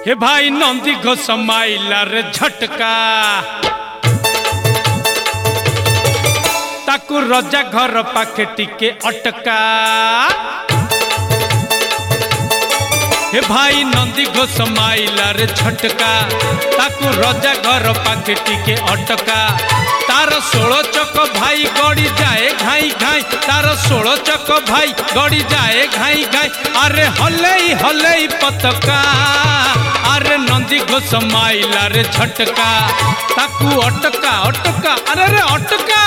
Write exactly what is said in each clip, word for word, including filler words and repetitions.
हे भाई नंदी घोष माइला रे झटका ताकू रजा घर पाखे टिके अटका। हे भाई नंदी घोष माइला रे झटका ताकू रजा घर पाखे टिके अटका। तार षोलो चक भाई गड़ी जाए घाई घाई, तार षोलो चक भाई गड़ी जाए घाई घाई। अरे हलई हलई पतका, अरे नंदी घोष माइला रे झटका ताकू अटका अटका, अरे रे अटका।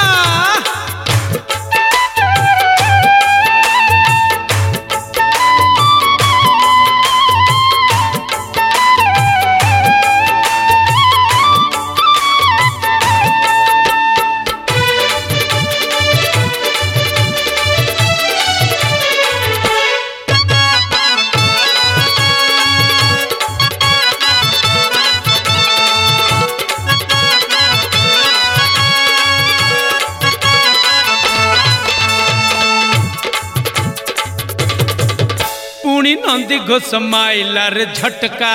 पुणी नंदी घोष माइला रे झटका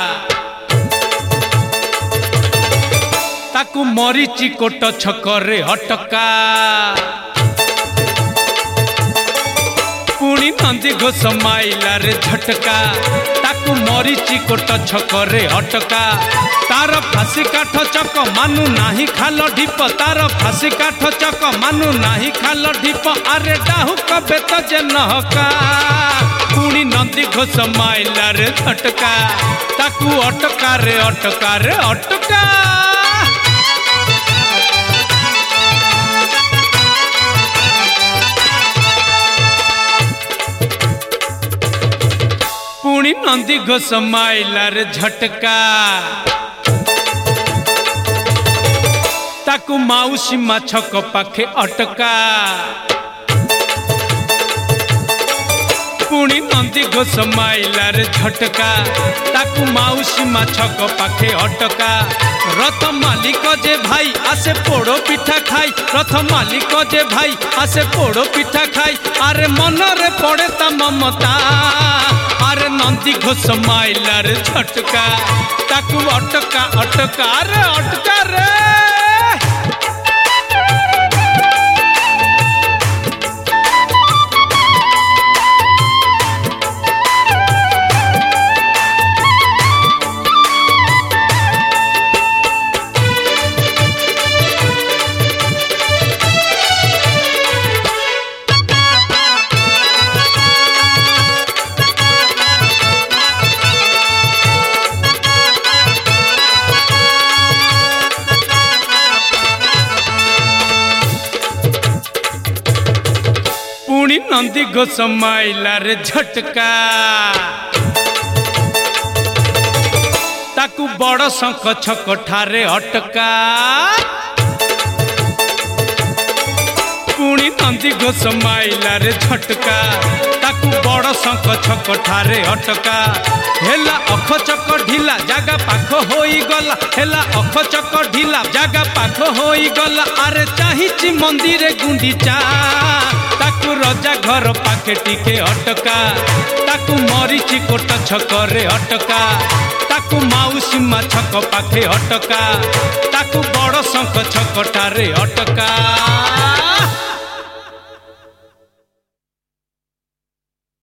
ताकू मरीची कोट छकरे अटका। पुणी नंदी घोष माइला रे झटका ताकू मरीची कोट छकरे अटका। तार फांसी काठ चक मानू नाही खाल ढीप, तार फांसी काठ चक मानू नाही खाल ढीप। अरे डाहु कबे तो जे नहका, पुणी नंदी घोष माइला रे झटका ताकू अटका रे अटका रे अटका। पुणी नंदी घोष माइला रे झटका ताकू माउसी माछक पाखे अटका। पुणी नंदी घोष माइला रे झटका ताकू माउसी माछक पाखे अटका। रथ मालिक जे भाई आसे पोड़ो पिठा खाई, रथ मालिक जे भाई आसे पोड़ो पिठा खाई। अरे मन रे पड़े ता ममता, अरे नंदी घोष माइला रे झटका ताकू अटका अटका रे अटका रे। पुणी नंदी घोष माइला रे झटका ताकू बड़ शंख छक ठारे अटका। पुणी नंदी घोष माइला रे झटका ताकू बड़ शंख छक ठारे अटका। हेला अख चक ढिला जागा पाख होई गला, हेला अख चक ढिला जागा पाख होई गला। अरे चाहिची मंदिरे गुंडीचा ताकू रजा घर पाखे टिके अटका। ताकू मरीची कोट छकरे अटका, ताकू माउसी माछक पाखे अटका। ताकू बड़ शंख छक ठारे अटका।